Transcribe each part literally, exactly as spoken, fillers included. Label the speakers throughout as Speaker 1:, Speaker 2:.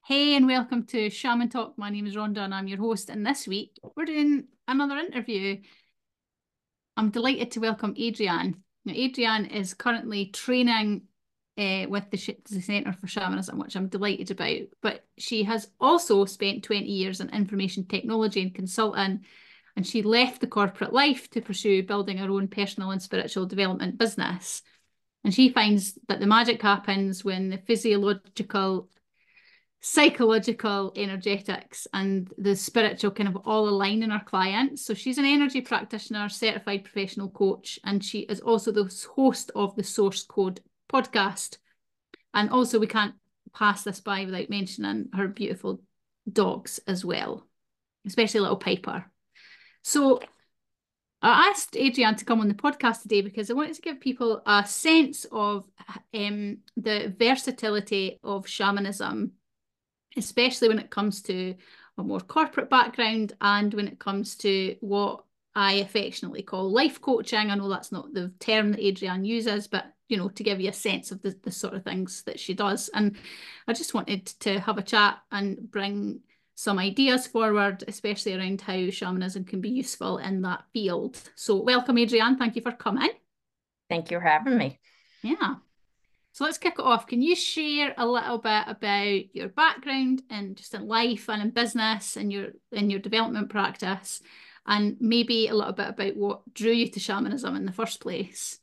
Speaker 1: Hey, and welcome to Shaman Talk. My name is Rhonda and I'm your host. And this week we're doing another interview. I'm delighted to welcome Adrienne. Now, Adrienne is currently training uh, with the, Sh the Centre for Shamanism, which I'm delighted about. But she has also spent twenty years in information technology and consulting, and she left the corporate life to pursue building her own personal and spiritual development business. And she finds that the magic happens when the physiological psychological, energetics, and the spiritual kind of all align in our clients. So she's an energy practitioner, certified professional coach, and she is also the host of the Source Code podcast. And also, we can't pass this by without mentioning her beautiful dogs as well, especially little Piper. So I asked Adrienne to come on the podcast today because I wanted to give people a sense of um, the versatility of shamanism, especially when it comes to a more corporate background and when it comes to what I affectionately call life coaching. I know that's not the term that Adrienne uses, but you know, to give you a sense of the, the sort of things that she does. And I just wanted to have a chat and bring some ideas forward, especially around how shamanism can be useful in that field. So welcome, Adrienne. Thank you for coming.
Speaker 2: Thank you for having me.
Speaker 1: Yeah. So let's kick it off. Can you share a little bit about your background and just in life and in business and your in your development practice, and maybe a little bit about what drew you to shamanism in the first place?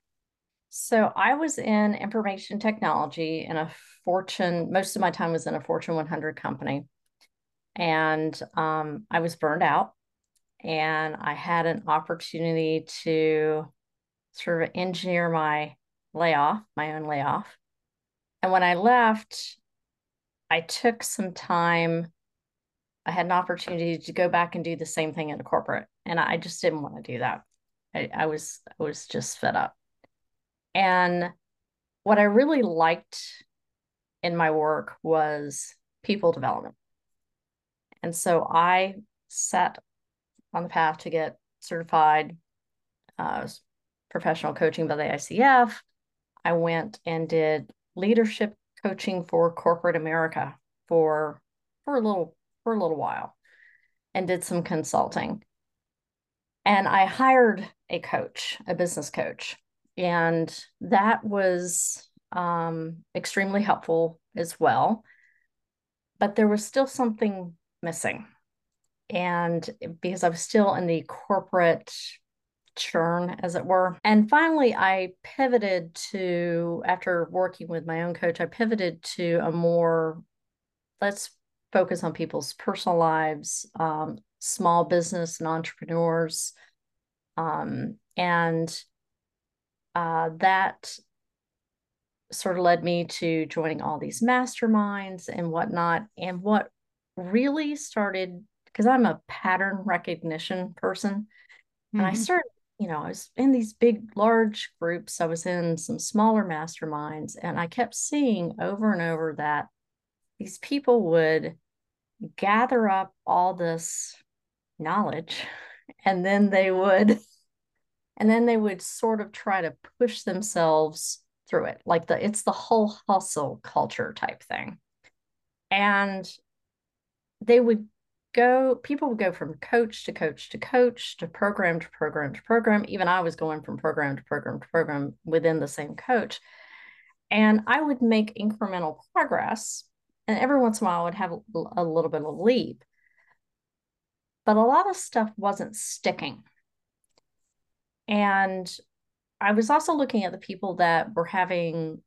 Speaker 2: So I was in information technology in a Fortune, most of my time was in a Fortune one hundred company. And um, I was burned out and I had an opportunity to sort of engineer my layoff, my own layoff. And when I left, I took some time. I had an opportunity to go back and do the same thing in a corporate, and I just didn't want to do that. I, I was I was just fed up. And what I really liked in my work was people development. And so I set on the path to get certified uh, professional coaching by the I C F. I went and did leadership coaching for corporate America for for a little for a little while and did some consulting. And I hired a coach, a business coach, and that was um, extremely helpful as well. But there was still something missing. And because I was still in the corporate churn, as it were. And finally, I pivoted to, after working with my own coach, I pivoted to a more, let's focus on people's personal lives, um, small business and entrepreneurs. Um, and uh, that sort of led me to joining all these masterminds and whatnot. And what really started, because I'm a pattern recognition person, and I
Speaker 1: Mm-hmm.
Speaker 2: started, you know, I was in these big, large groups. I was in some smaller masterminds, and I kept seeing over and over that these people would gather up all this knowledge and then they would and then they would sort of try to push themselves through it, like the it's the whole hustle culture type thing. And they would go, people would go from coach to coach to coach to program to program to program. Even I was going from program to program to program within the same coach. And I would make incremental progress. And every once in a while, I would have a, a little bit of a leap. But a lot of stuff wasn't sticking. And I was also looking at the people that were having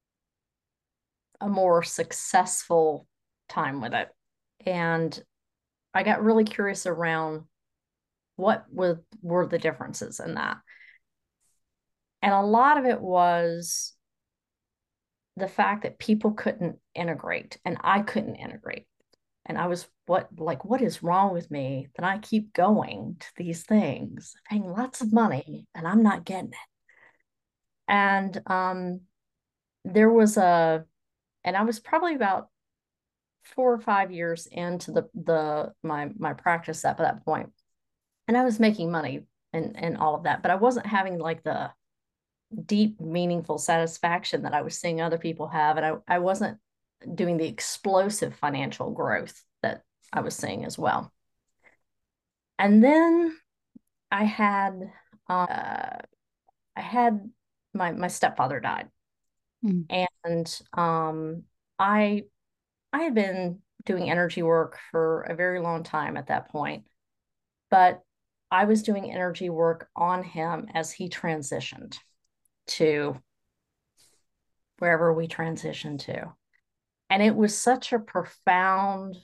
Speaker 2: a more successful time with it. And I got really curious around what were, were the differences in that. And a lot of it was the fact that people couldn't integrate and I couldn't integrate. And I was what like, what is wrong with me that I keep going to these things, paying lots of money and I'm not getting it. And um, there was a, and I was probably about four or five years into the the my my practice at that point, and I was making money and and all of that, but I wasn't having like the deep, meaningful satisfaction that I was seeing other people have, and I I wasn't doing the explosive financial growth that I was seeing as well. And then I had uh, I had my my stepfather died,
Speaker 1: Mm.
Speaker 2: and um, I I had been doing energy work for a very long time at that point, but I was doing energy work on him as he transitioned to wherever we transitioned to. And it was such a profound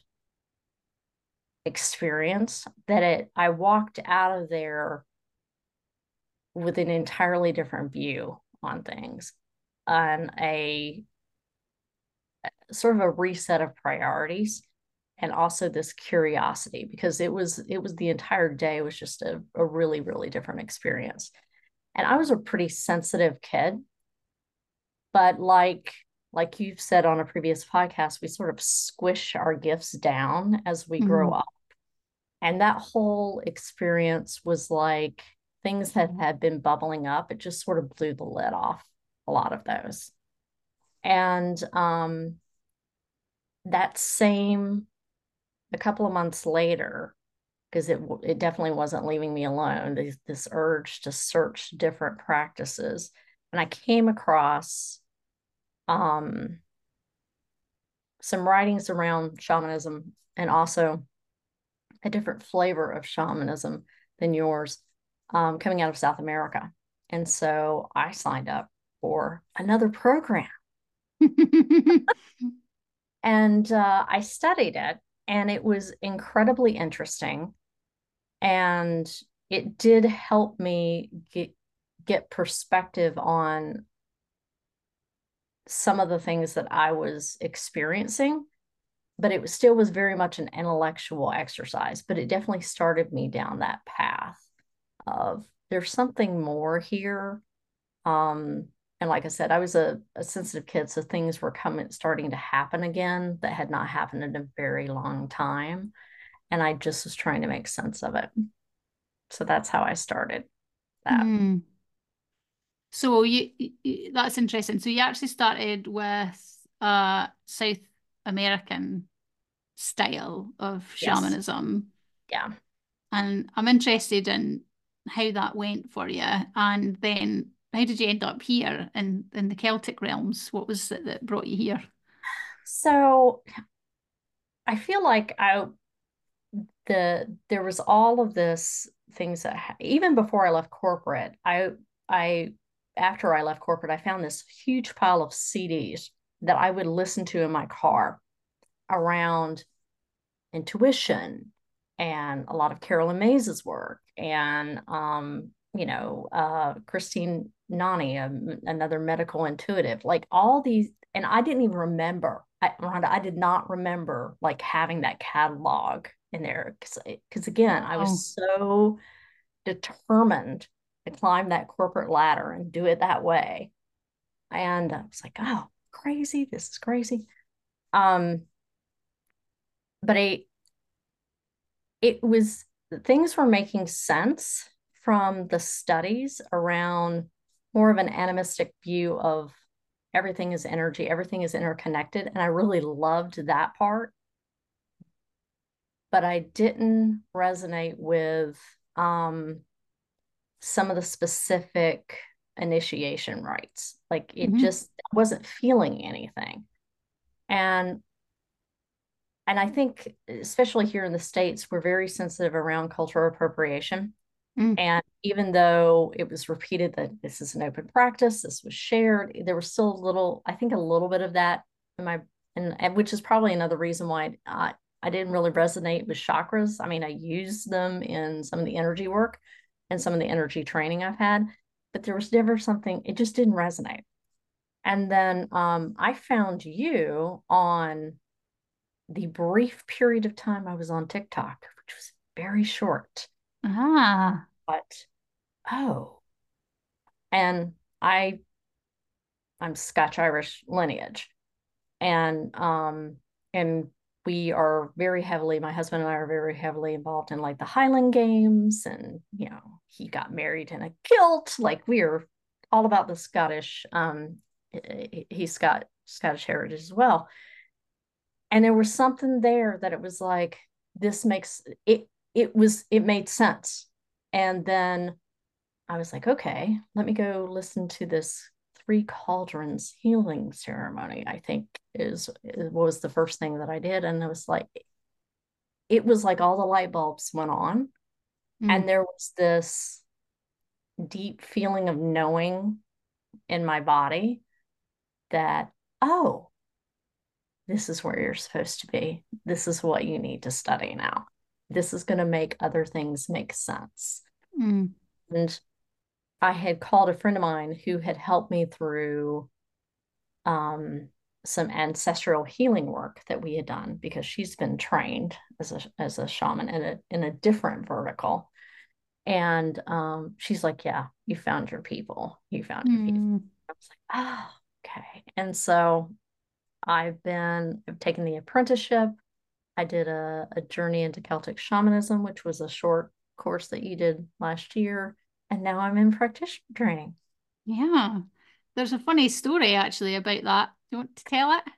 Speaker 2: experience that it I walked out of there with an entirely different view on things, on a sort of a reset of priorities, and also this curiosity, because it was it was the entire day was just a, a really, really different experience. And I was a pretty sensitive kid, but like like you've said on a previous podcast, we sort of squish our gifts down as we grow
Speaker 1: Mm.
Speaker 2: up. And that whole experience was like things that had been bubbling up. It just sort of blew the lid off a lot of those. And um, that same, a couple of months later, because it it definitely wasn't leaving me alone, this, this urge to search different practices. And I came across um, some writings around shamanism, and also a different flavor of shamanism than yours, um, coming out of South America. And so I signed up for another program, and uh, I studied it, and it was incredibly interesting. And it did help me get, get perspective on some of the things that I was experiencing, but it was, still was very much an intellectual exercise. But it definitely started me down that path of there's something more here. Um, and like I said, I was a, a sensitive kid, so things were coming, starting to happen again that had not happened in a very long time. And I just was trying to make sense of it. So that's how I started that.
Speaker 1: Mm. So you, you that's interesting. So you actually started with uh South American style of
Speaker 2: Yes.
Speaker 1: shamanism,
Speaker 2: Yeah.
Speaker 1: and I'm interested in how that went for you. And then how did you end up here in in the Celtic realms? What was it that brought you here?
Speaker 2: So I feel like I the there was all of this things that even before I left corporate, I I after I left corporate, I found this huge pile of C Ds that I would listen to in my car around intuition and a lot of Carolyn Mays's work, and um, you know, uh, Christine Nani, um, another medical intuitive, like all these. And I didn't even remember, I, Rhonda, I did not remember like having that catalog in there, because because again, I was
Speaker 1: Wow.
Speaker 2: so determined to climb that corporate ladder and do it that way. And I was like, oh, crazy, this is crazy. Um, but I it was things were making sense from the studies around more of an animistic view of everything is energy, everything is interconnected. And I really loved that part. But I didn't resonate with um, some of the specific initiation rites. Like it
Speaker 1: Hmm.
Speaker 2: just wasn't feeling anything. And and I think, especially here in the States, we're very sensitive around cultural appropriation.
Speaker 1: Mm.
Speaker 2: And even though it was repeated that this is an open practice, this was shared, there was still a little, I think a little bit of that in my, and, and which is probably another reason why I, I didn't really resonate with chakras. I mean, I used them in some of the energy work and some of the energy training I've had, but there was never something, it just didn't resonate. And then um, I found you on the brief period of time I was on TikTok, which was very short.
Speaker 1: Ah.
Speaker 2: But oh, and I I'm Scotch Irish lineage, and um and we are very heavily, my husband and I are very heavily involved in like the Highland games, and you know he got married in a kilt, like we are all about the Scottish. Um, he's got Scottish heritage as well, And there was something there that it was like, this makes it, it was, it made sense. And then I was like, okay, let me go listen to this Three Cauldrons healing ceremony, I think is, was the first thing that I did. And I was like, it was like all the light bulbs went on. Mm. And there was this deep feeling of knowing in my body that, oh, this is where you're supposed to be. This is what you need to study now. This is going to make other things make sense. Mm. And I had called a friend of mine who had helped me through um, some ancestral healing work that we had done, because she's been trained as a, as a shaman in a, in a different vertical. And um, she's like, yeah, you found your people. You found mm. your people. I was like, oh, okay. And so I've been, I've taken the apprenticeship. I did a, a journey into Celtic shamanism, which was a short course that you did last year. And now I'm in practitioner training.
Speaker 1: Yeah. There's a funny story actually about that. Do you want to tell it?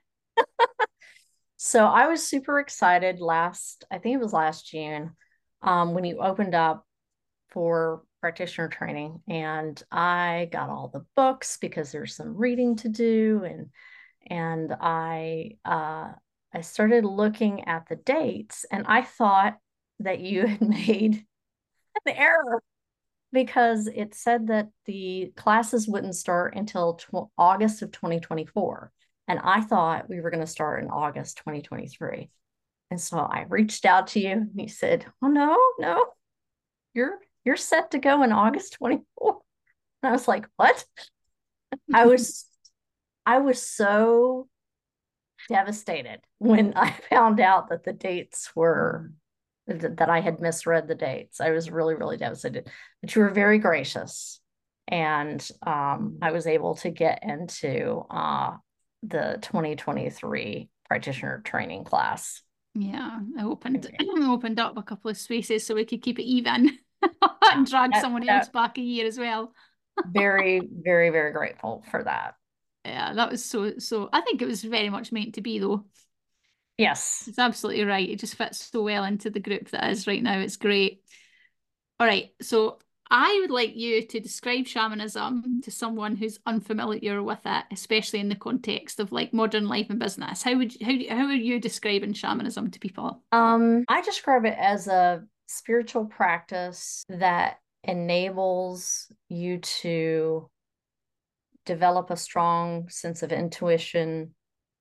Speaker 2: So I was super excited last, I think it was last June, um, when you opened up for practitioner training. And I got all the books because there's some reading to do. And and I uh, I started looking at the dates, and I thought that you had made an error, because it said that the classes wouldn't start until August of twenty twenty-four. And I thought we were going to start in August twenty twenty-three. And so I reached out to you and you said, oh, no, no, you're, you're set to go in August twenty-four. And I was like, what? I was, I was so devastated when I found out that the dates were, that I had misread the dates. I was really, really devastated. But you were very gracious. And um, I was able to get into uh, the twenty twenty-three practitioner training class.
Speaker 1: Yeah, I opened okay. opened up a couple of spaces so we could keep it even and drag that, someone that, else back a year as well.
Speaker 2: very, very, very grateful for that.
Speaker 1: Yeah, that was so, so, I think it was very much meant to be though.
Speaker 2: Yes.
Speaker 1: It's absolutely right. It just fits so well into the group that is right now. It's great. All right. So I would like you to describe shamanism to someone who's unfamiliar with it, especially in the context of like modern life and business. How would you, how, how are you describing shamanism to people?
Speaker 2: Um, I describe it as a spiritual practice that enables you to develop a strong sense of intuition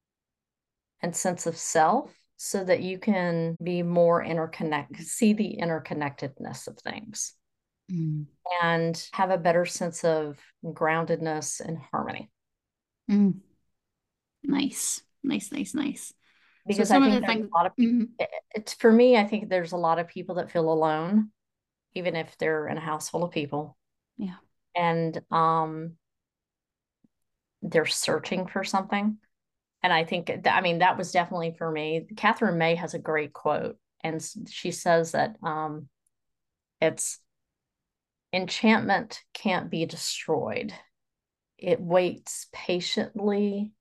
Speaker 2: and sense of self, so that you can be more interconnected, see the interconnectedness of things, mm. and have a better sense of groundedness and harmony.
Speaker 1: Mm. Nice, nice, nice, nice.
Speaker 2: Because so some I think of the things, a lot of people, mm. it's for me, I think there's a lot of people that feel alone, even if they're in a house full of people.
Speaker 1: Yeah.
Speaker 2: And um, they're searching for something. And I think, that, I mean, that was definitely for me. Catherine May has a great quote, and she says that um, it's enchantment can't be destroyed. It waits patiently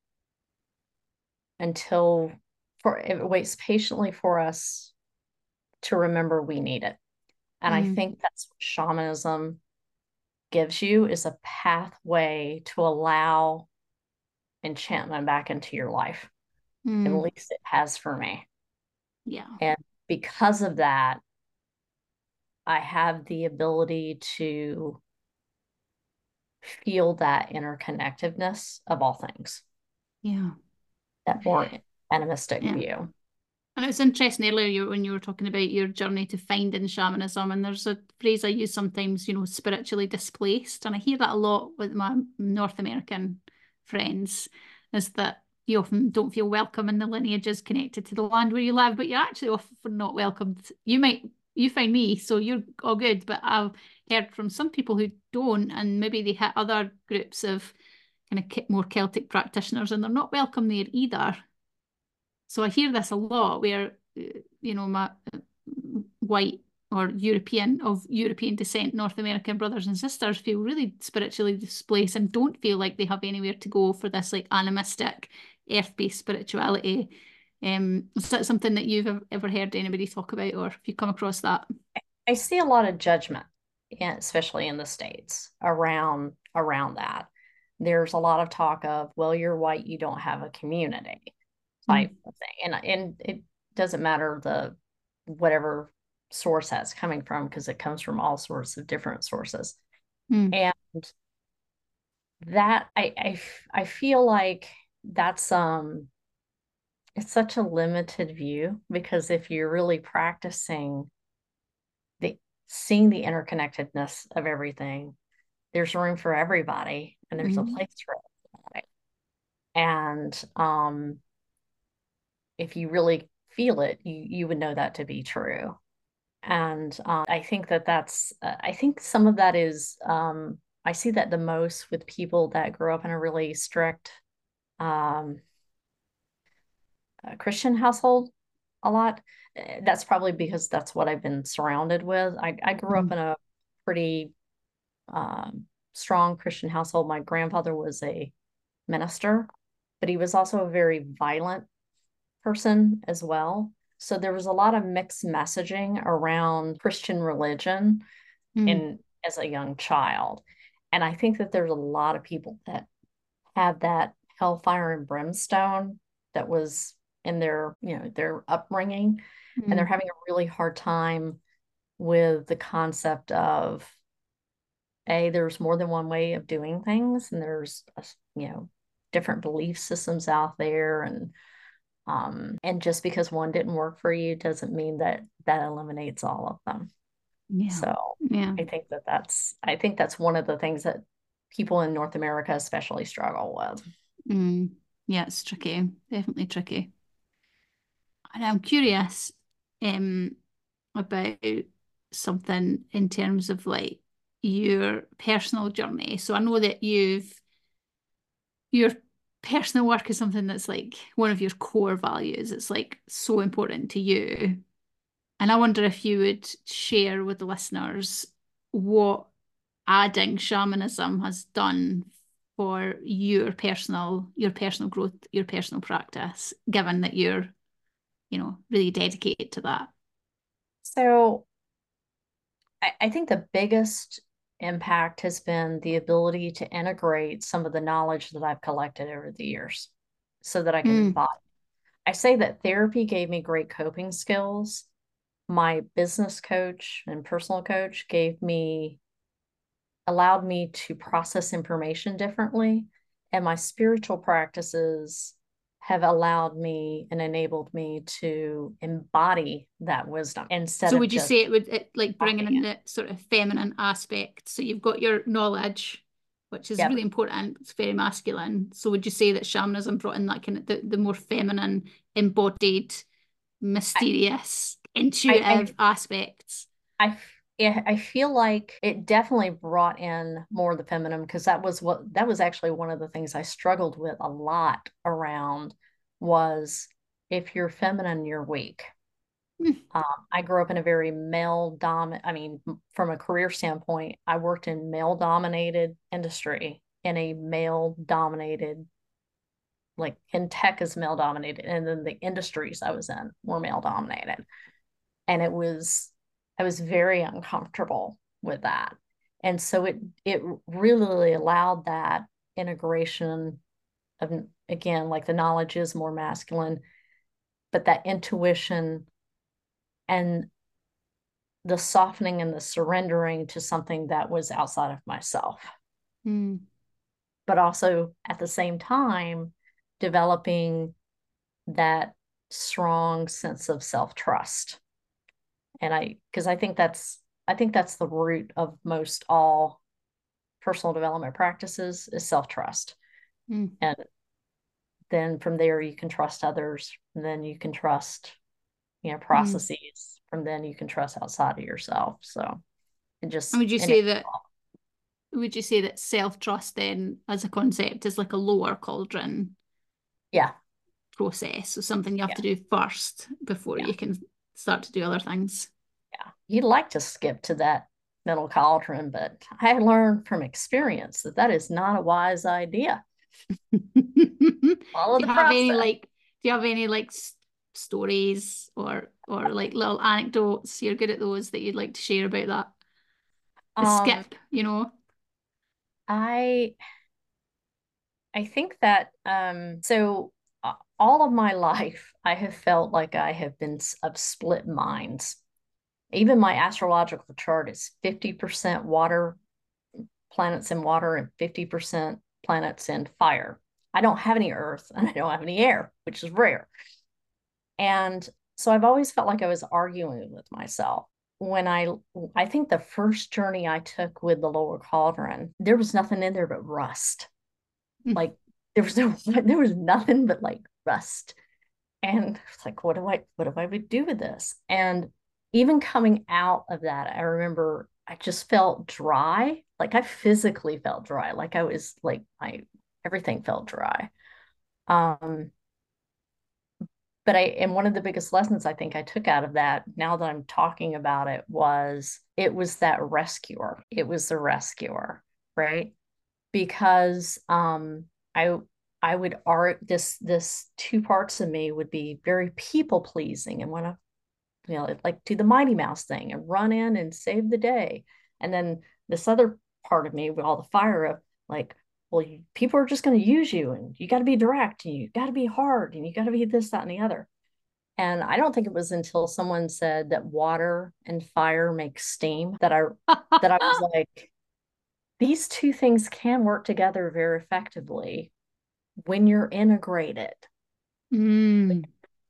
Speaker 2: until, for it waits patiently for us to remember we need it. And mm. I think that's what shamanism gives you, is a pathway to allow enchantment back into your life. Mm. At least it has for me.
Speaker 1: Yeah.
Speaker 2: And because of that, I have the ability to feel that interconnectedness of all things.
Speaker 1: Yeah.
Speaker 2: That more animistic yeah. view.
Speaker 1: And it's interesting earlier when you were talking about your journey to finding shamanism, and there's a phrase I use sometimes, you know, spiritually displaced. And I hear that a lot with my North American friends, is that you often don't feel welcome in the lineages connected to the land where you live, but you're actually often not welcomed. You might, you find me, so you're all good, but I've heard from some people who don't, and maybe they hit other groups of kind of more Celtic practitioners and they're not welcome there either. So I hear this a lot where, you know, my white or European of European descent North American brothers and sisters feel really spiritually displaced and don't feel like they have anywhere to go for this like animistic, earth-based spirituality. Um, is that something that you've ever heard anybody talk about, or have you come across that?
Speaker 2: I see a lot of judgment, especially in the States, around around that. There's a lot of talk of, well, you're white, you don't have a community type
Speaker 1: Mm.
Speaker 2: of thing. And and it doesn't matter the whatever source that's coming from, because it comes from all sorts of different sources.
Speaker 1: Mm.
Speaker 2: And that I, I I feel like that's um it's such a limited view, because if you're really practicing the seeing the interconnectedness of everything, there's room for everybody and there's a
Speaker 1: Mm.
Speaker 2: place for everybody. And um if you really feel it, you you would know that to be true. And um, I think that that's uh, I think some of that is um I see that the most with people that grew up in a really strict um uh, Christian household a lot. Uh, That's probably because that's what I've been surrounded with. I, I grew up
Speaker 1: Mm.
Speaker 2: in a pretty um, strong Christian household. My grandfather was a minister, but he was also a very violent person as well. So there was a lot of mixed messaging around Christian religion
Speaker 1: Mm.
Speaker 2: in as a young child. And I think that there's a lot of people that have that hellfire and brimstone that was in their, you know, their upbringing, and they're
Speaker 1: Mm.
Speaker 2: having a really hard time with the concept of a there's more than one way of doing things, and there's you know different belief systems out there, and um and just because one didn't work for you doesn't mean that that eliminates all of them.
Speaker 1: Yeah.
Speaker 2: So
Speaker 1: Yeah.
Speaker 2: I think that that's I think that's one of the things that people in North America especially struggle with.
Speaker 1: Mm. Yeah, it's tricky. Definitely tricky. And I'm curious um about something in terms of like your personal journey. So I know that you've your personal work is something that's like one of your core values. It's like so important to you. And I wonder if you would share with the listeners what adding shamanism has done for your personal your personal growth, your personal practice, given that you're, you know, really dedicated to that.
Speaker 2: So I, I think the biggest impact has been the ability to integrate some of the knowledge that I've collected over the years so that I can
Speaker 1: Mm.
Speaker 2: embody. I say that therapy gave me great coping skills. My business coach and personal coach gave me, allowed me to process information differently. And my spiritual practices have allowed me and enabled me to embody that wisdom instead
Speaker 1: So
Speaker 2: of
Speaker 1: would you
Speaker 2: just
Speaker 1: say it would it, like bringing
Speaker 2: talking
Speaker 1: in
Speaker 2: it.
Speaker 1: the sort of feminine aspect? So you've got your knowledge, which is
Speaker 2: Yep.
Speaker 1: really important. It's very masculine. So would you say that shamanism brought in that kind of the, the more feminine, embodied,
Speaker 2: I,
Speaker 1: mysterious,
Speaker 2: I, I
Speaker 1: intuitive aspects?
Speaker 2: I yeah, I feel like it definitely brought in more of the feminine, because that was what that was actually one of the things I struggled with a lot around was if you're feminine, you're weak.
Speaker 1: Mm.
Speaker 2: Um, I grew up in a very male dominant, I mean, from a career standpoint, I worked in male dominated industry in a male dominated, like in tech is male dominated, and then the industries I was in were male dominated. And it was I was very uncomfortable with that. And so it it really allowed that integration of, again, like the knowledge is more masculine, but that intuition and the softening and the surrendering to something that was outside of myself,
Speaker 1: Mm.
Speaker 2: but also at the same time developing that strong sense of self-trust. And I, because I think that's, I think that's the root of most all personal development practices is self-trust.
Speaker 1: Mm.
Speaker 2: And then from there you can trust others, and then you can trust, you know,
Speaker 1: Mm.
Speaker 2: processes. From then you can trust outside of yourself. So it
Speaker 1: And
Speaker 2: just,
Speaker 1: would you
Speaker 2: and it,
Speaker 1: say that would you say that self-trust then as a concept is like a lower cauldron
Speaker 2: yeah,
Speaker 1: process? So something you have
Speaker 2: yeah,
Speaker 1: to do first before
Speaker 2: yeah,
Speaker 1: you can start to do other things?
Speaker 2: yeah. You'd like to skip to that middle cauldron, but I learned from experience that that is not a wise idea.
Speaker 1: Do
Speaker 2: Follow
Speaker 1: you
Speaker 2: the
Speaker 1: have any
Speaker 2: process.
Speaker 1: like do you have any like stories or or like little anecdotes? You're good at those that you'd like to share about that. The
Speaker 2: Um,
Speaker 1: skip, you know.
Speaker 2: I I think that um, so uh, all of my life, I have felt like I have been s- of split minds. Even my astrological chart is fifty percent water, planets in water, and fifty percent planets in fire. I don't have any earth and I don't have any air, which is rare. And so I've always felt like I was arguing with myself. When I I think the first journey I took with the lower cauldron, there was nothing in there but rust.
Speaker 1: Mm.
Speaker 2: Like there was no there was nothing but like rust. And it's like, what do I what do I would do with this? And even coming out of that, I remember I just felt dry. Like I physically felt dry. Like I was like my everything felt dry. Um, but I and one of the biggest lessons I think I took out of that, now that I'm talking about it, was it was that rescuer. It was the rescuer, right? Because um I I would art this this two parts of me would be very people pleasing and want to, you know, like do the Mighty Mouse thing and run in and save the day. And then this other part of me with all the fire of like, well, you, people are just going to use you and you got to be direct and you got to be hard and you got to be this, that, and the other. And I don't think it was until someone said that water and fire make steam that I that I was like, these two things can work together very effectively when you're integrated.
Speaker 1: Mm.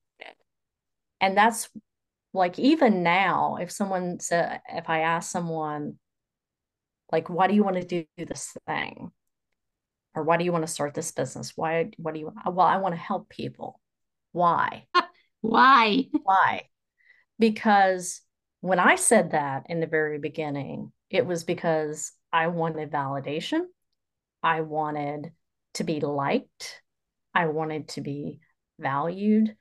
Speaker 2: And that's like, even now, if someone said, if I ask someone, like, why do you want to do this thing? Or why do you want to start this business? Why, what do you, well, I want to help people. Why?
Speaker 1: Why?
Speaker 2: Why? Because when I said that in the very beginning, it was because I wanted validation. I wanted to be liked. I wanted to be valued.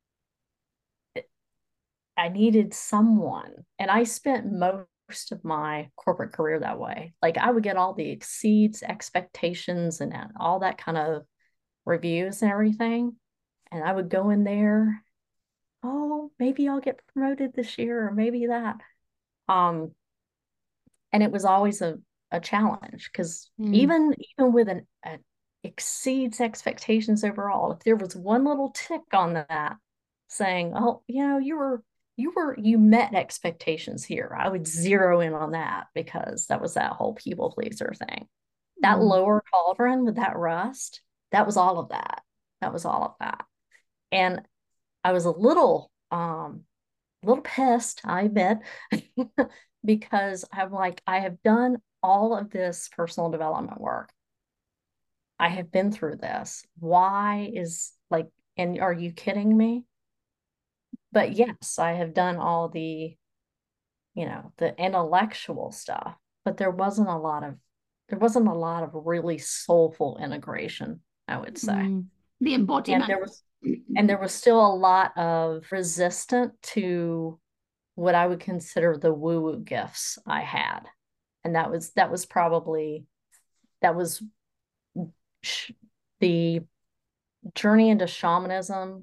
Speaker 2: I needed someone. And I spent most of my corporate career that way. Like I would get all the exceeds expectations and all that kind of reviews and everything. And I would go in there, oh, maybe I'll get promoted this year or maybe that. Um, and it was always a, a challenge because
Speaker 1: Mm.
Speaker 2: even even with an a, exceeds expectations overall, if there was one little tick on that saying, oh, you know, you were you were you met expectations here, I would zero in on that because that was that whole people pleaser thing. That
Speaker 1: Mm.
Speaker 2: lower cauldron with that rust, that was all of that. That was all of that. And I was a little um a little pissed, I admit, because I'm like, I have done all of this personal development work. I have been through this. Why is like, and are you kidding me? But yes, I have done all the, you know, the intellectual stuff, but there wasn't a lot of, there wasn't a lot of really soulful integration, I would say.
Speaker 1: Mm. The
Speaker 2: And
Speaker 1: embodiment.
Speaker 2: there was, and there was still a lot of resistant to what I would consider the woo-woo gifts I had. And that was that was probably that was sh- the journey into shamanism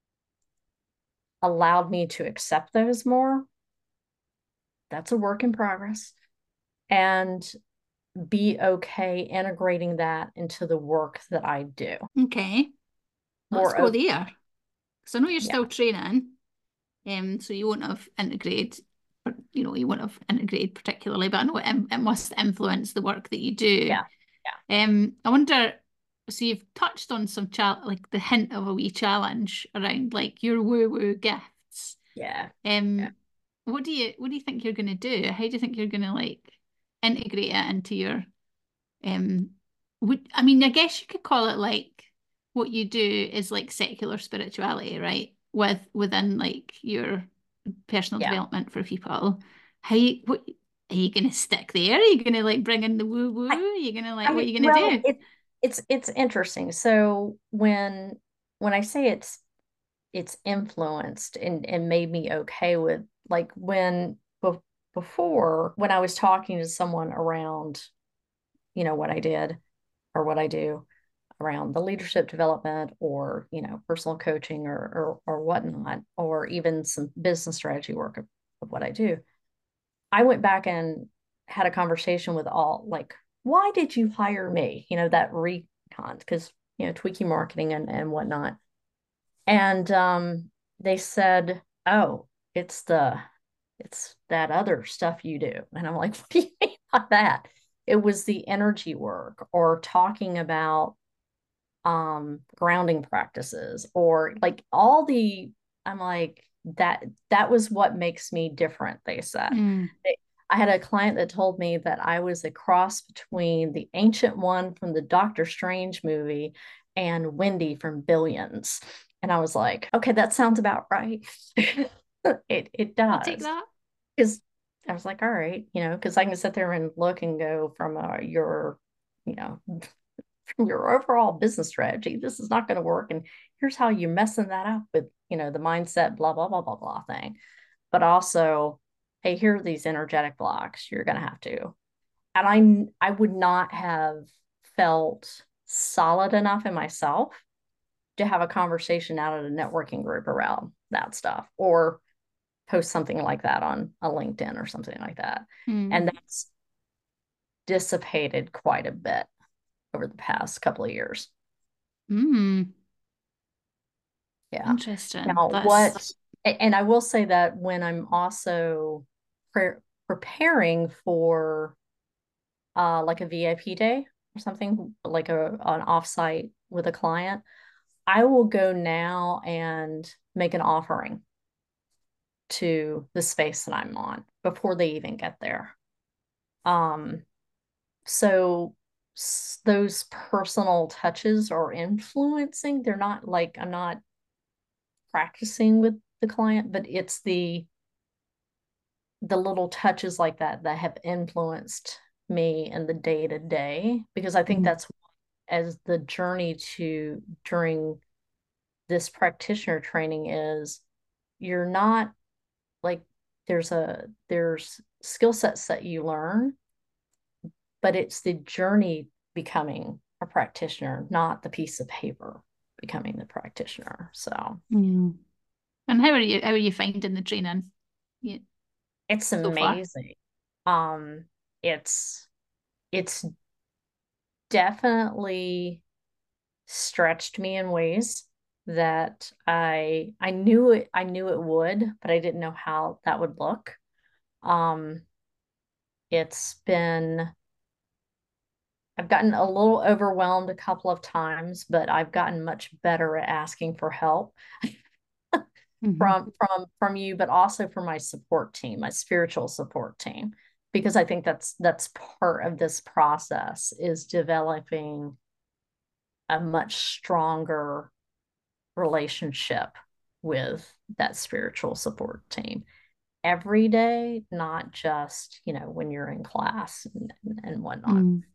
Speaker 2: allowed me to accept those more. That's a work in progress. And be okay integrating that into the work that I do.
Speaker 1: Okay, let's
Speaker 2: More
Speaker 1: go
Speaker 2: open.
Speaker 1: there. Because I know you're
Speaker 2: Yeah.
Speaker 1: still training, um, so you won't have integrated, or, you know, you won't have integrated particularly, but I know it, it must influence the work that you do.
Speaker 2: Yeah. Yeah.
Speaker 1: Um, I wonder, so you've touched on some chal like the hint of a wee challenge around like your woo-woo gifts.
Speaker 2: Yeah. Yeah.
Speaker 1: Um, what do you what do you think you're going to do? How do you think you're going to like integrate it into your um? Would I mean, I guess you could call it like what you do is like secular spirituality, right? With within like your personal
Speaker 2: Yeah.
Speaker 1: development for people. How you what are you going to stick there? Are you going to like bring in the woo woo?
Speaker 2: I,
Speaker 1: Are you going to
Speaker 2: I
Speaker 1: like what are
Speaker 2: mean,
Speaker 1: you going to
Speaker 2: well,
Speaker 1: do?
Speaker 2: it it's it's interesting. So when when I say it's it's influenced and, and made me okay with like when be- before when I was talking to someone around, you know, what I did or what I do, around the leadership development or, you know, personal coaching or, or, or whatnot, or even some business strategy work of, of what I do. I went back and had a conversation with all, like, why did you hire me? You know, that recon, because, you know, tweaking marketing and, and whatnot. And um, they said, oh, it's the, it's that other stuff you do. And I'm like, what do you mean by that? It was the energy work or talking about um grounding practices or like all the, I'm like, that that was what makes me different, they said.
Speaker 1: Mm.
Speaker 2: They, I had a client that told me that I was a cross between the Ancient One from the Doctor Strange movie and Wendy from Billions. And I was like, okay, that sounds about right. it it
Speaker 1: I'll take
Speaker 2: does.
Speaker 1: that.
Speaker 2: Because I was like, all right, you know, because I can sit there and look and go from uh, your, you know, from your overall business strategy, this is not going to work. And here's how you're messing that up with, you know, the mindset, blah, blah, blah, blah, blah thing. But also, hey, here are these energetic blocks you're going to have to. And I, I would not have felt solid enough in myself to have a conversation out at a networking group around that stuff or post something like that on a LinkedIn or something like that.
Speaker 1: Mm.
Speaker 2: And that's dissipated quite a bit over the past couple of years.
Speaker 1: Mm.
Speaker 2: Yeah.
Speaker 1: Interesting.
Speaker 2: Now,
Speaker 1: That's
Speaker 2: what, and I will say that when I'm also pre- preparing for uh, like a V I P day or something, like a an offsite with a client, I will go now and make an offering to the space that I'm on before they even get there. Um, so s- those personal touches are influencing. They're not like I'm not practicing with the client, but it's the the little touches like that that have influenced me in the day to day, because I think
Speaker 1: mm.
Speaker 2: that's as the journey to during this practitioner training is, you're not like, there's a there's skill sets that you learn, but it's the journey becoming a practitioner, not the piece of paper becoming the practitioner. So
Speaker 1: Mm. And how are you how are you finding the training? Yeah,
Speaker 2: it's
Speaker 1: so far?
Speaker 2: amazing. Um, it's it's definitely stretched me in ways that I I knew it I knew it would, but I didn't know how that would look. Um, it's been I've gotten a little overwhelmed a couple of times, but I've gotten much better at asking for help
Speaker 1: Hmm.
Speaker 2: from from from you, but also from my support team, my spiritual support team, because I think that's that's part of this process is developing a much stronger relationship with that spiritual support team every day, not just, you know, when you're in class and, and whatnot.
Speaker 1: Mm.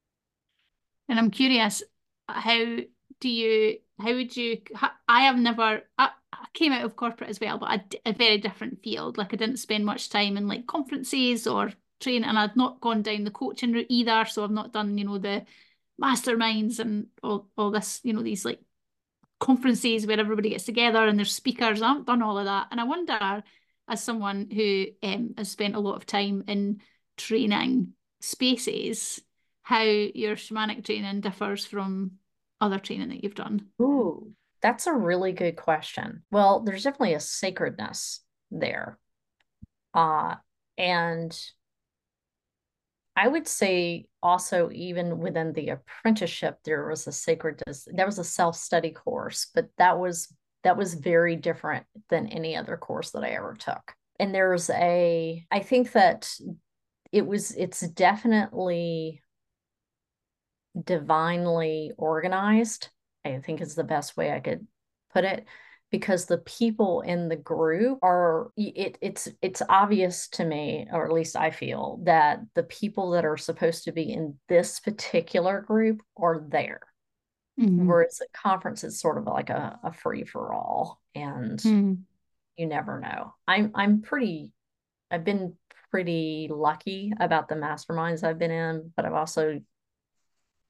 Speaker 1: And I'm curious, how do you, how would you, h- I have never, I, I came out of corporate as well, but a, d- a very different field. Like I didn't spend much time in like conferences or training, and I'd not gone down the coaching route either. So I've not done, you know, the masterminds and all, all this, you know, these like conferences where everybody gets together and there's speakers. I haven't done all of that. And I wonder, as someone who um, has spent a lot of time in training spaces, how your shamanic training differs from other training that you've done.
Speaker 2: Ooh, that's a really good question. Well, there's definitely a sacredness there. Uh, and I would say also even within the apprenticeship, there was a sacredness, there was a self-study course, but that was that was very different than any other course that I ever took. And there's a, I think that it was, it's definitely divinely organized, I think is the best way I could put it, because the people in the group are, it it's it's obvious to me, or at least I feel that the people that are supposed to be in this particular group are there.
Speaker 1: Mm-hmm.
Speaker 2: Whereas at conference it's sort of like a, a free for all, and
Speaker 1: Mm.
Speaker 2: you never know. I'm I'm pretty I've been pretty lucky about the masterminds I've been in, but I've also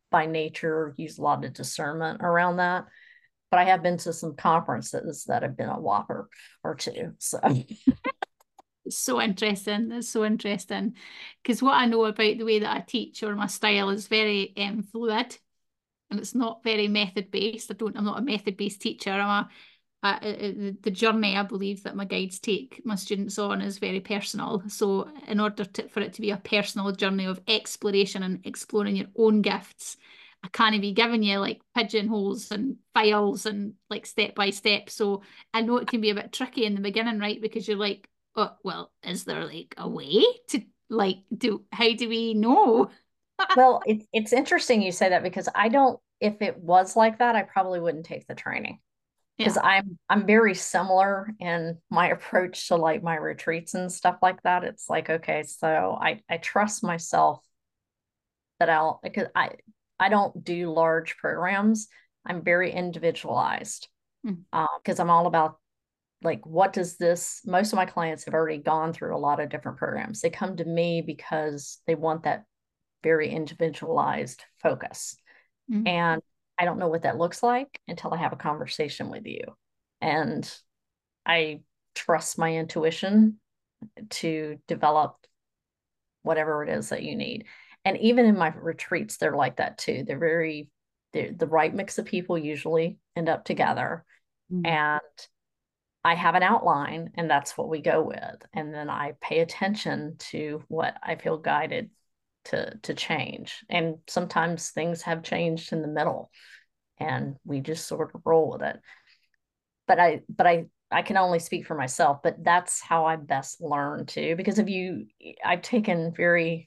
Speaker 2: by nature use a lot of discernment around that. But I have been to some conferences that have been a whopper or two. So
Speaker 1: It's so interesting. It's so interesting. Because what I know about the way that I teach or my style is very um, fluid, and it's not very method based. I don't, I'm not a method based teacher. I'm a, a, a, the journey I believe that my guides take my students on is very personal. So in order to, for it to be a personal journey of exploration and exploring your own gifts, I can't be giving you like pigeonholes and files and like step by step. So I know it can be a bit tricky in the beginning, right? Because you're like, oh, well, is there like a way to like do, how do we know?
Speaker 2: well, it's it's interesting you say that because I don't, if it was like that, I probably wouldn't take the training because
Speaker 1: Yeah.
Speaker 2: I'm I'm very similar in my approach to like my retreats and stuff like that. It's like, okay, so I I trust myself that I'll, because I I don't do large programs. I'm very individualized
Speaker 1: Mm,
Speaker 2: because uh, I'm all about like what does this, most of my clients have already gone through a lot of different programs. They come to me because they want that very individualized focus.
Speaker 1: mm.
Speaker 2: And I don't know what that looks like until I have a conversation with you. And I trust my intuition to develop whatever it is that you need. And even in my retreats, they're like that too. They're very, they're, the right mix of people usually end up together.
Speaker 1: Mm.
Speaker 2: And I have an outline, and that's what we go with. And then I pay attention to what I feel guided to to change. And sometimes things have changed in the middle, and we just sort of roll with it. But I, but I, I can only speak for myself. But that's how I best learn too. Because if you, I've taken very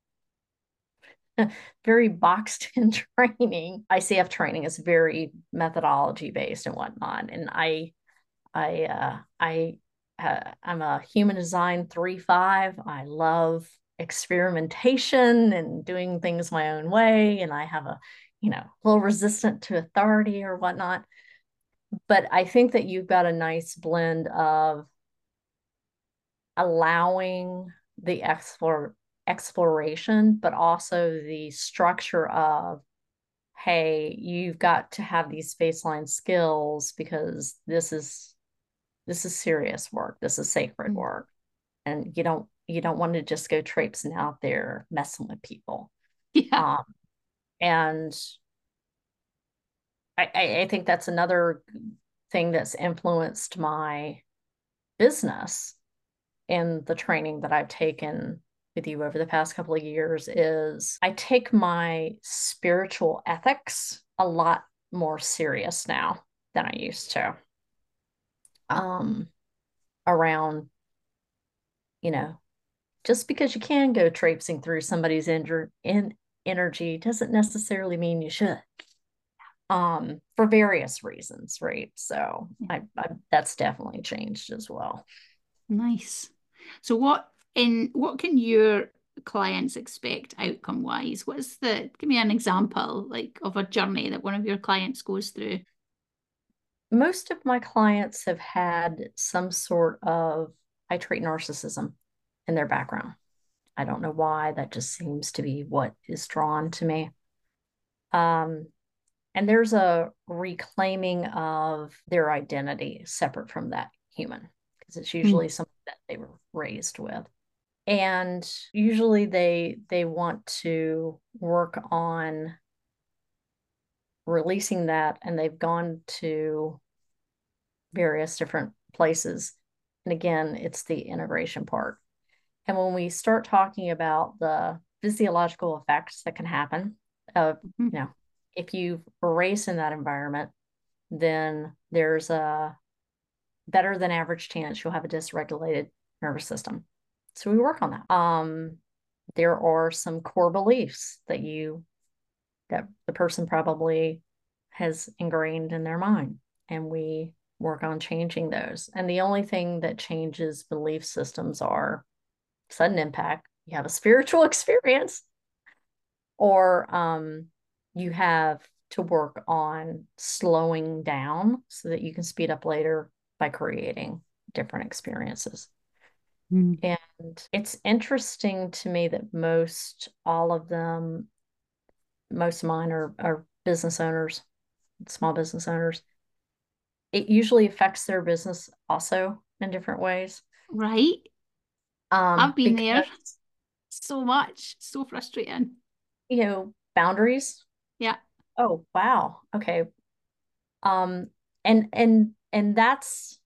Speaker 2: very boxed in training. I C F training is very methodology based and whatnot. And I, I, uh, I, uh, I'm a human design three five. I love experimentation and doing things my own way. And I have a, you know, a little resistant to authority or whatnot. But I think that you've got a nice blend of allowing the explore exploration, but also the structure of, hey, you've got to have these baseline skills because this is this is serious work. This is sacred
Speaker 1: Mm.
Speaker 2: work. And you don't you don't want to just go traipsing out there messing with people.
Speaker 1: Yeah.
Speaker 2: Um, and I, I, I think that's another thing that's influenced my business in the training that I've taken with you over the past couple of years is I take my spiritual ethics a lot more serious now than I used to. Um, around, you know, just because you can go traipsing through somebody's injured in energy doesn't necessarily mean you should. Um, for various reasons, right? So
Speaker 1: Yeah.
Speaker 2: I, I that's definitely changed as well.
Speaker 1: Nice. So what in what can your clients expect outcome wise? What's the, give me an example like of a journey that one of your clients goes through.
Speaker 2: Most of my clients have had some sort of high trait narcissism in their background. I don't know why, that just seems to be what is drawn to me. Um, and there's a reclaiming of their identity separate from that human, because it's
Speaker 1: Mm.
Speaker 2: usually something that they were raised with. And usually they they want to work on releasing that, and they've gone to various different places. And again, it's the integration part. And when we start talking about the physiological effects that can happen of,
Speaker 1: Mhm.
Speaker 2: you know, if you've raised in that environment, then there's a better than average chance you'll have a dysregulated nervous system. So we work on that. Um, there are some core beliefs that you that the person probably has ingrained in their mind, and we work on changing those. And the only thing that changes belief systems are sudden impact. You have a spiritual experience, or um, you have to work on slowing down so that you can speed up later by creating different experiences.
Speaker 1: Mm.
Speaker 2: And it's interesting to me that most all of them most of mine are, are business owners, small business owners. It usually affects their business also in different ways.
Speaker 1: Right.
Speaker 2: Um,
Speaker 1: I've been there
Speaker 2: because,
Speaker 1: so much. So frustrating.
Speaker 2: you know, boundaries.
Speaker 1: Yeah.
Speaker 2: Oh, wow. Okay. Um, and and and that's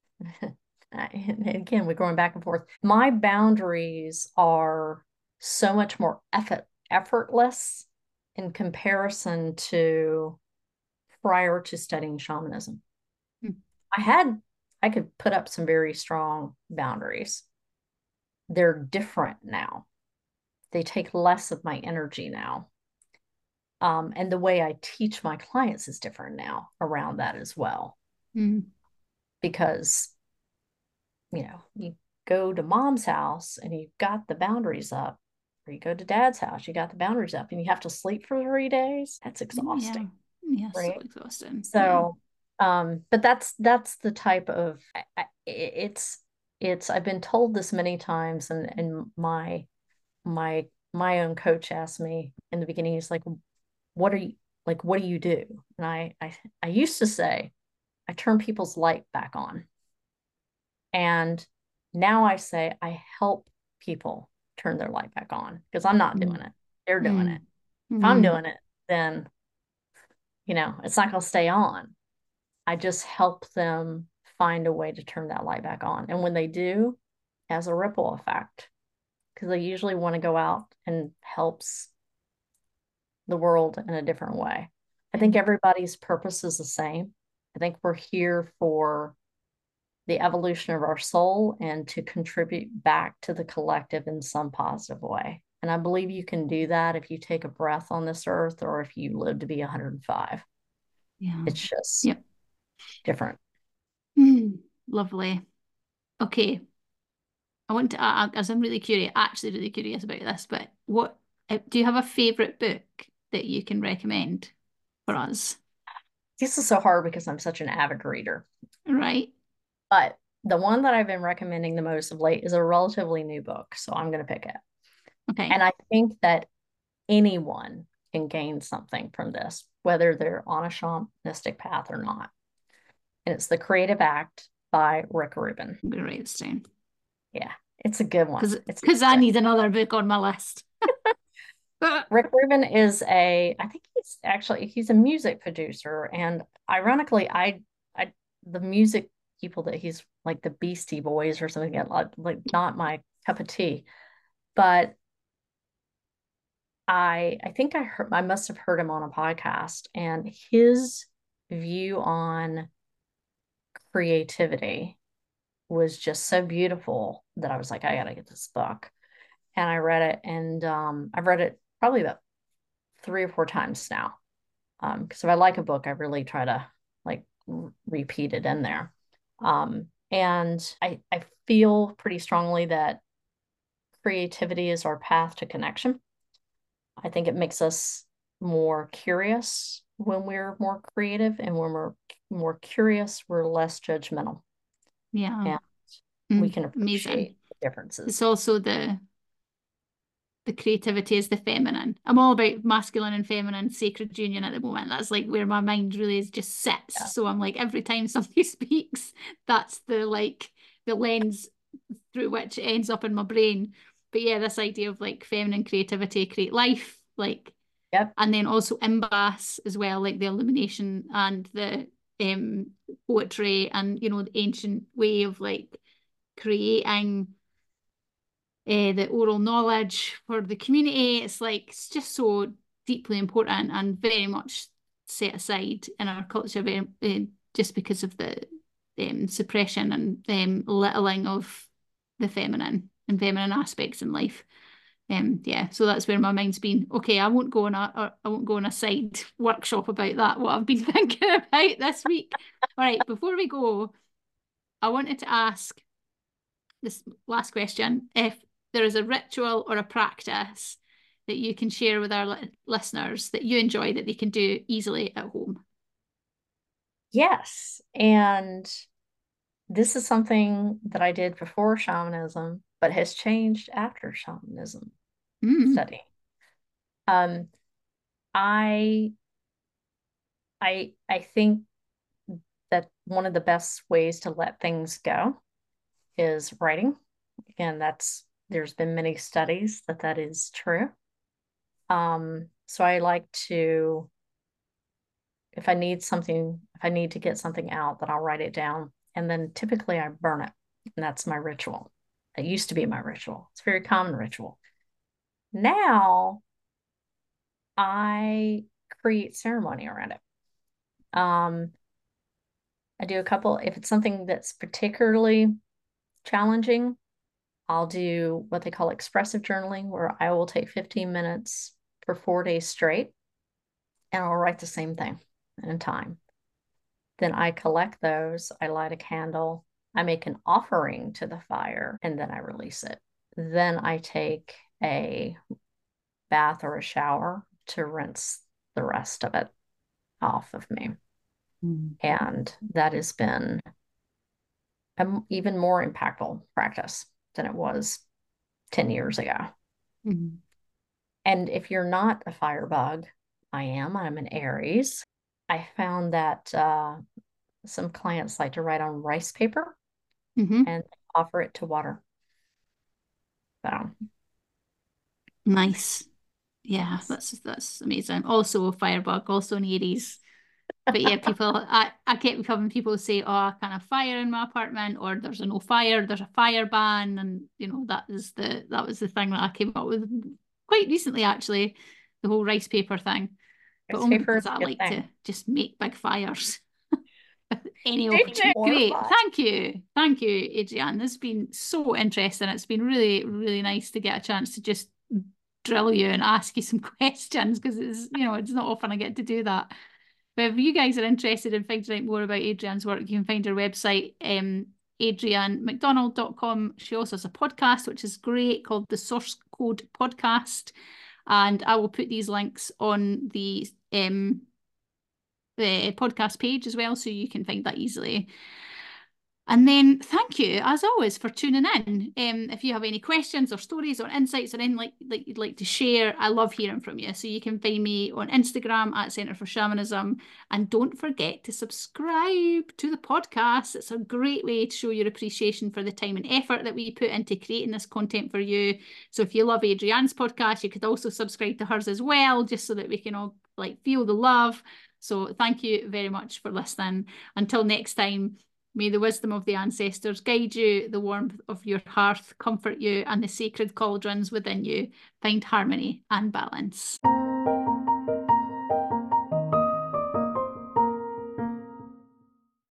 Speaker 2: and again, we're going back and forth. My boundaries are so much more effort effortless in comparison to prior to studying shamanism.
Speaker 1: Mm.
Speaker 2: I had I could put up some very strong boundaries. They're different now. They take less of my energy now. Um, and the way I teach my clients is different now around that as well.
Speaker 1: Mm.
Speaker 2: Because, you know, you go to mom's house and you've got the boundaries up, or you go to dad's house, you got the boundaries up, and you have to sleep for three days. That's
Speaker 1: Yeah.
Speaker 2: exhausting,
Speaker 1: Yeah. So
Speaker 2: right?
Speaker 1: exhausting. Yeah.
Speaker 2: So, um, but that's that's the type of I, I, it's it's I've been told this many times, and and my my my own coach asked me in the beginning, he's like, what are you like, what do you do? And I I I used to say, I turn people's light back on. And now I say I help people turn their light back on because I'm not doing
Speaker 1: Mm.
Speaker 2: it. They're doing it.
Speaker 1: Mm.
Speaker 2: If I'm
Speaker 1: Mm.
Speaker 2: doing it, then, you know, it's not going to stay on. I just help them find a way to turn that light back on. And when they do, it has a ripple effect because they usually want to go out and helps the world in a different way. I think
Speaker 1: Mm.
Speaker 2: everybody's purpose is the same. I think we're here for the evolution of our soul and to contribute back to the collective in some positive way. And I believe you can do that if you take a breath on this earth or if you live to be one hundred five.
Speaker 1: Yeah.
Speaker 2: It's just
Speaker 1: Yep.
Speaker 2: different.
Speaker 1: Mm. Lovely. Okay. I want to, I, as I'm really curious, actually really curious about this, but what, uh, do you have a favorite book that you can recommend for us?
Speaker 2: This is so hard because I'm such an avid reader.
Speaker 1: Right.
Speaker 2: But the one that I've been recommending the most of late is a relatively new book. So I'm going to pick it.
Speaker 1: Okay.
Speaker 2: And I think that anyone can gain something from this, whether they're on a shamanistic path or not. And it's The Creative Act by Rick Rubin.
Speaker 1: I'm going to write this down.
Speaker 2: Yeah, it's a good one.
Speaker 1: Because
Speaker 2: It's
Speaker 1: because I need another book on my list.
Speaker 2: Rick Rubin is a, I think he's actually he's a music producer, and ironically, I, I the music people that he's like the Beastie Boys or something like like not my cup of tea, but I I think I heard I must have heard him on a podcast, and his view on creativity was just so beautiful that I was like, I gotta get this book. And I read it, and um, I've read it probably about three or four times now. Um, because if I like a book, I really try to like r- repeat it in there. Um, and I I feel pretty strongly that creativity is our path to connection. I think it makes us more curious when we're more creative, and when we're more curious, we're less judgmental,
Speaker 1: Yeah.
Speaker 2: and we
Speaker 1: Mm,
Speaker 2: can
Speaker 1: amazing.
Speaker 2: appreciate the differences.
Speaker 1: It's also the the creativity is the feminine. I'm all about masculine and feminine sacred union at the moment. That's like where my mind really is just
Speaker 2: Yeah.
Speaker 1: sits. So I'm like every time somebody speaks, that's the like the lens through which it ends up in my brain. But yeah, this idea of like feminine creativity, create life, like,
Speaker 2: Yep.
Speaker 1: and then also imbas as well, like the illumination and the um poetry and you know the ancient way of like creating uh, the oral knowledge for the community. It's like it's just so deeply important and very much set aside in our culture, very, uh, just because of the um, suppression and um, littling of the feminine and feminine aspects in life. Um, yeah, so that's where my mind's been. Okay, I won't go on a I won't go on a side workshop about that. What I've been thinking about this week. All right, before we go, I wanted to ask this last question. If there is a ritual or a practice that you can share with our li listeners that you enjoy that they can do easily at home.
Speaker 2: Yes. And this is something that I did before shamanism, but has changed after shamanism
Speaker 1: Mm.
Speaker 2: study. Um, I, I, I think that one of the best ways to let things go is writing. Again, that's, there's been many studies that that is true. Um, so I like to, if I need something, if I need to get something out, then I'll write it down. And then typically I burn it. And that's my ritual. It used to be my ritual. It's a very common ritual. Now I create ceremony around it. Um, I do a couple, if it's something that's particularly challenging, I'll do what they call expressive journaling, where I will take fifteen minutes for four days straight, and I'll write the same thing in time. Then I collect those, I light a candle, I make an offering to the fire, and then I release it. Then I take a bath or a shower to rinse the rest of it off of me. Mm-hmm. And that has been an even more impactful practice than it was ten years ago. Mm-hmm. And if you're not a firebug, I am, I'm an Aries. I found that uh, some clients like to write on rice paper mm-hmm. and offer it to water. So
Speaker 1: nice. Yeah, that's that's amazing. Also a firebug, also an Aries. But yeah, people, I, I kept having people say, oh, I can't have fire in my apartment, or there's a no fire, there's a fire ban. And, you know, that is the, that was the thing that I came up with quite recently, actually, the whole rice paper thing. But only because I like thing. to just make big fires. Any opportunity. Great. Thank you. Thank you, Adrienne. This has been so interesting. It's been really, really nice to get a chance to just drill you and ask you some questions, because it's, you know, it's not often I get to do that. But if you guys are interested in finding out more about Adrienne's work, you can find her website, um, adrienne mcdonald dot com. She also has a podcast, which is great, called the Source Code Podcast. And I will put these links on the, um, the podcast page as well, so you can find that easily. And then thank you, as always, for tuning in. Um, if you have any questions or stories or insights or anything like, like you'd like to share, I love hearing from you. So you can find me on Instagram at Centre for Shamanism. And don't forget to subscribe to the podcast. It's a great way to show your appreciation for the time and effort that we put into creating this content for you. So if you love Adrienne's podcast, you could also subscribe to hers as well, just so that we can all like feel the love. So thank you very much for listening. Until next time, may the wisdom of the ancestors guide you, the warmth of your hearth comfort you, and the sacred cauldrons within you find harmony and balance.